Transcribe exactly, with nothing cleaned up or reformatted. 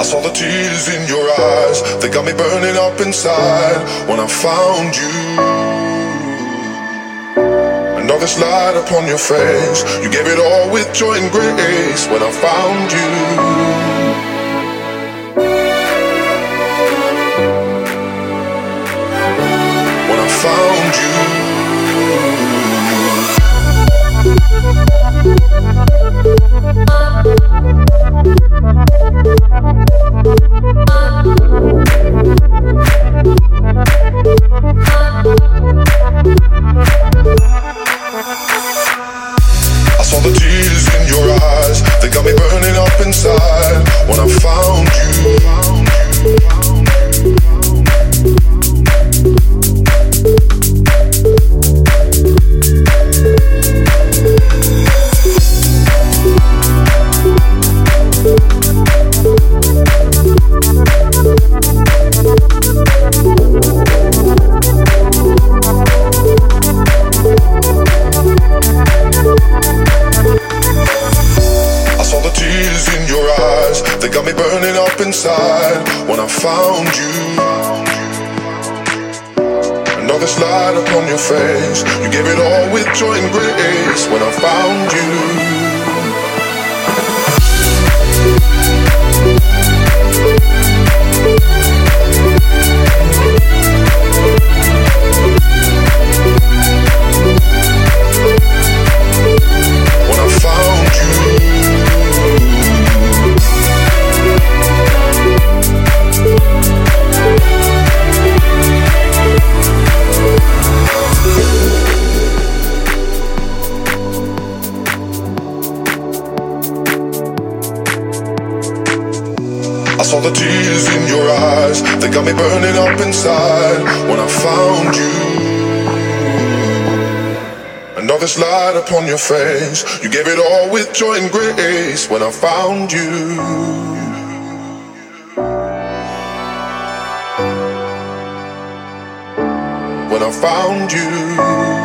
saw the tears in your eyes, they got me burning up inside. When I found you, another light upon your face, you gave it all with joy and grace. When I found you, when I found you, I saw the tears in your eyes, they got me burning up inside. When I found you, they got me burning up inside. When I found you, another light upon your face, you gave it all with joy and grace. When I found you, when I found you, I saw the tears in your eyes, they got me burning up inside. When I found you, another light upon your face, you gave it all with joy and grace. When I found you, when I found you.